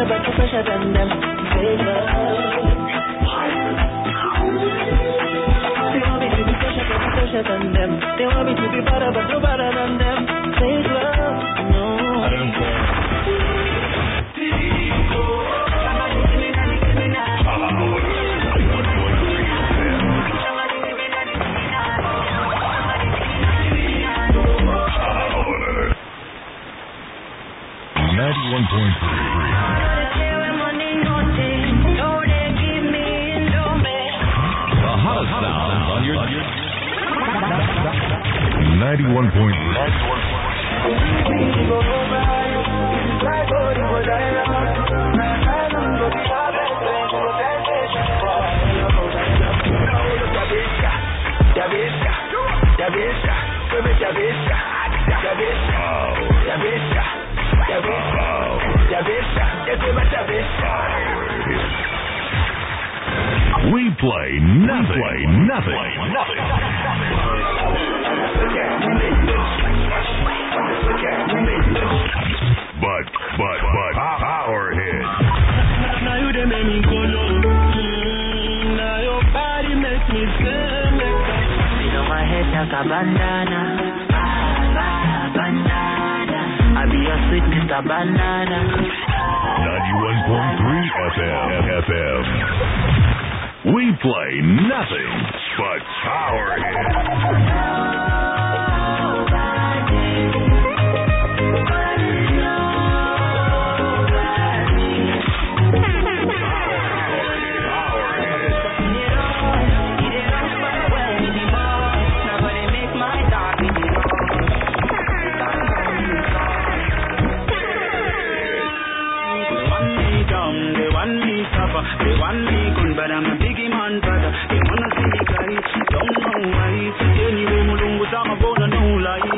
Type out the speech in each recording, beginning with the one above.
but no fresher than them. Fake love. They want me to be fresher than them. They want me to be better, but no better than them. Fake love, no. I don't care. The hottest sounds on your 91.3. We play nothing. But power hit. Now you dey make me go low. Now your body makes me feel like you know my head like a bandana. I be your sweet Mr. Banana. 91.3 FM. We play nothing but power hits. They want me good, but I'm a biggie man, brother. They wanna see me cry, don't know why. Anyway, mulungu sama bona no lie.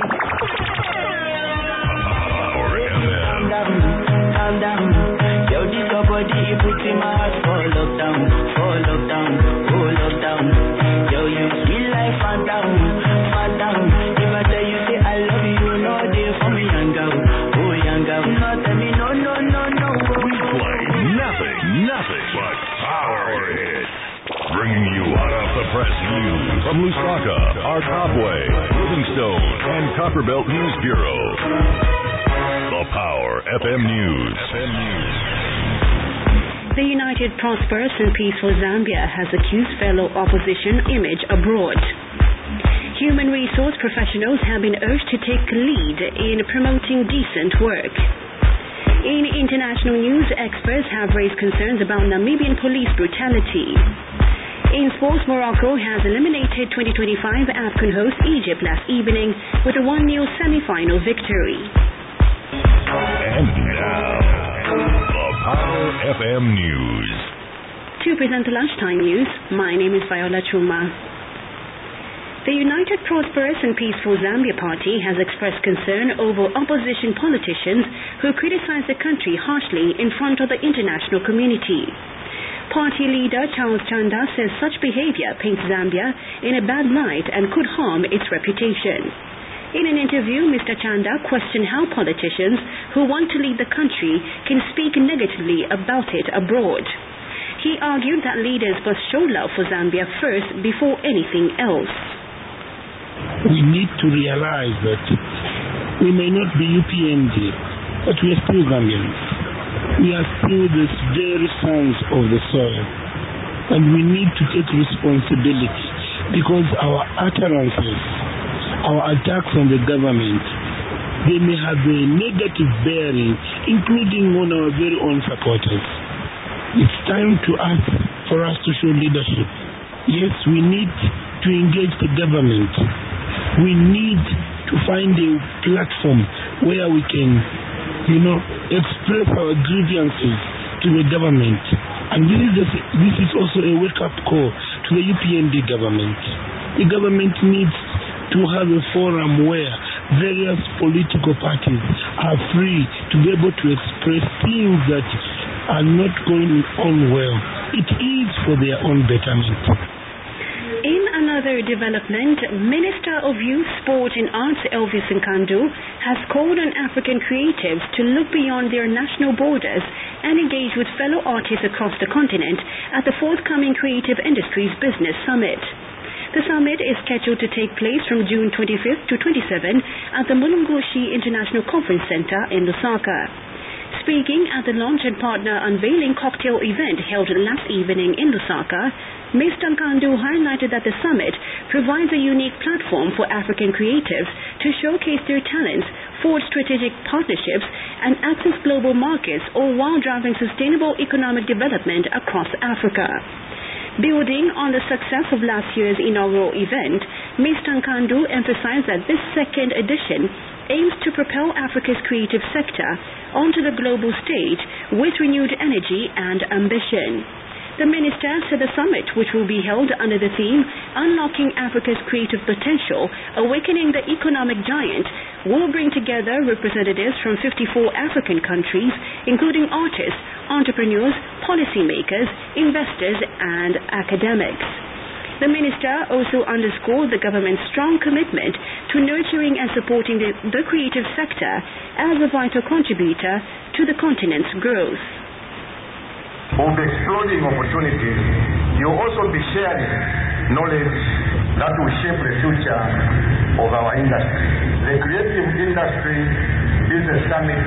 Calm down. Yo, this your body, you put in my heart for lockdown. Yo, you sweet life, phantom. If I tell you, say I love you, no day for me, young girl. Oh, young girl, no, tell me, no. We play nothing but power hits. Bringing you hot off the press news from Lusaka, Arkabwe, Livingstone, and Copperbelt News Bureau. The Power FM News. The United Prosperous and Peaceful Zambia has accused fellow opposition image abroad. Human resource professionals have been urged to take lead in promoting decent work. In international news, experts have raised concerns about Namibian police brutality. In sports, Morocco has eliminated 2025 AFCON host Egypt last evening with a 1-0 semi-final victory. And now, the Power FM News. To present the lunchtime news, my name is Viola Chuma. The United Prosperous and Peaceful Zambia Party has expressed concern over opposition politicians who criticize the country harshly in front of the international community. Party leader Charles Chanda says such behavior paints Zambia in a bad light and could harm its reputation. In an interview, Mr. Chanda questioned how politicians who want to lead the country can speak negatively about it abroad. He argued that leaders must show love for Zambia first before anything else. We need to realize that we may not be UPND, but we are still Zambians. We are still the very sons of the soil. And we need to take responsibility because our utterances, our attacks on the government, they may have a negative bearing, including on our very own supporters. It's time for us to show leadership. Yes, we need to engage the government. We need to find a platform where we can, express our grievances to the government. And this is also a wake-up call to the UPND government. The government needs to have a forum where various political parties are free to be able to express things that are not going on well. It is for their own betterment. In another development, Minister of Youth, Sport and Arts Elvis Nkandu has called on African creatives to look beyond their national borders and engage with fellow artists across the continent at the forthcoming Creative Industries Business Summit. The summit is scheduled to take place from June 25th to 27 at the Mulungushi International Conference Center in Lusaka. Speaking at the launch and partner unveiling cocktail event held last evening in Lusaka, Ms. Tankandu highlighted that the summit provides a unique platform for African creatives to showcase their talents, forge strategic partnerships, and access global markets, all while driving sustainable economic development across Africa. Building on the success of last year's inaugural event, Ms. Tankandu emphasized that this second edition aims to propel Africa's creative sector onto the global stage with renewed energy and ambition. The minister said the summit, which will be held under the theme Unlocking Africa's Creative Potential, Awakening the Economic Giant, will bring together representatives from 54 African countries, including artists, entrepreneurs, policymakers, investors, and academics. The minister also underscored the government's strong commitment to nurturing and supporting the creative sector as a vital contributor to the continent's growth. We'll be exploring opportunities. You'll also be sharing knowledge that will shape the future of our industry. The Creative Industry Business Summit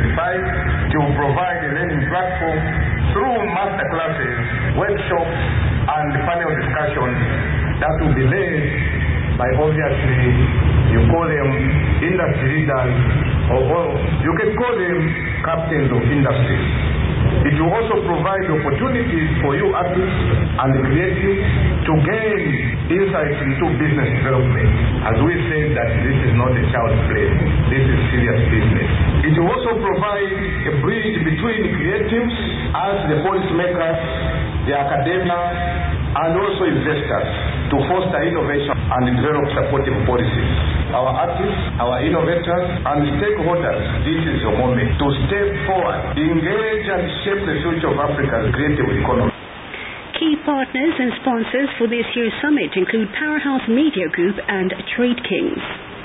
2025 will provide a learning platform through masterclasses, workshops, and panel discussions that will be led by, obviously, you call them industry leaders, or you can call them captains of industry. It will also provide opportunities for you artists and creatives to gain insights into business development. As we said that this is not a child's play, this is serious business. It will also provide a bridge between creatives as the policymakers, the academia, and also investors to foster innovation and develop supportive policies. Our artists, our innovators, and stakeholders, this is your moment to step forward, engage and shape the future of Africa's creative economy. Key partners and sponsors for this year's summit include Powerhouse Media Group and Trade Kings.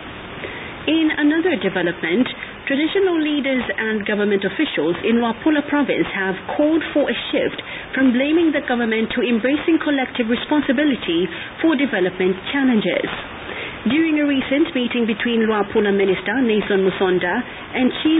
In another development, traditional leaders and government officials in Luapula province have called for a shift from blaming the government to embracing collective responsibility for development challenges. During a recent meeting between Luapula Minister Nason Musonda and Chief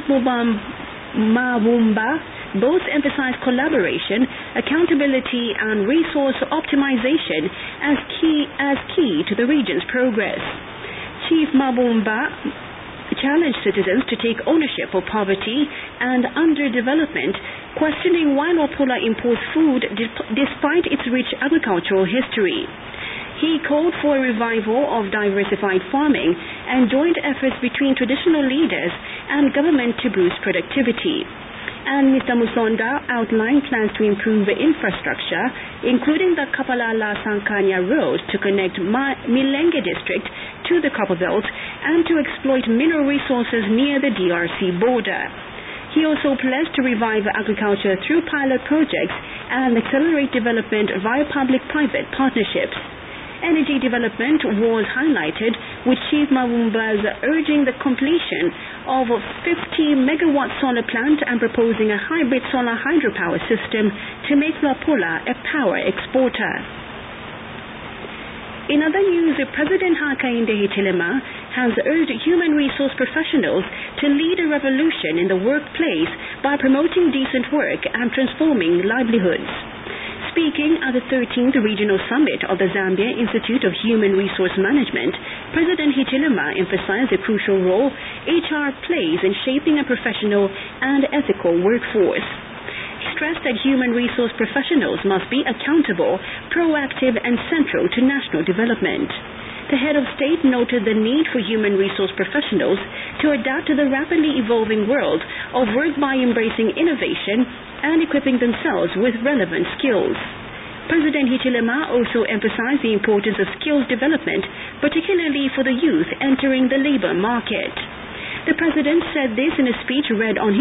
Mabumba, both emphasized collaboration, accountability, and resource optimization as key to the region's progress. Chief Mabumba challenged citizens to take ownership of poverty and underdevelopment, questioning why Luapula imports food despite its rich agricultural history. He called for a revival of diversified farming and joint efforts between traditional leaders and government to boost productivity. And Mr. Musonda outlined plans to improve the infrastructure, including the Kapalala-Sankanya Road to connect Milenge district to the Copperbelt and to exploit mineral resources near the DRC border. He also pledged to revive agriculture through pilot projects and accelerate development via public-private partnerships. Energy development was highlighted, with Chief Mabumba's urging the completion of a 50-megawatt solar plant and proposing a hybrid solar hydropower system to make Luapula a power exporter. In other news, President Hakainde Hichilema has urged human resource professionals to lead a revolution in the workplace by promoting decent work and transforming livelihoods. Speaking at the 13th Regional Summit of the Zambia Institute of Human Resource Management, President Hichilema emphasized the crucial role HR plays in shaping a professional and ethical workforce. He stressed that human resource professionals must be accountable, proactive, and central to national development. The head of state noted the need for human resource professionals to adapt to the rapidly evolving world of work by embracing innovation and equipping themselves with relevant skills. President Hichilema also emphasized the importance of skills development, particularly for the youth entering the labor market. The president said this in a speech read on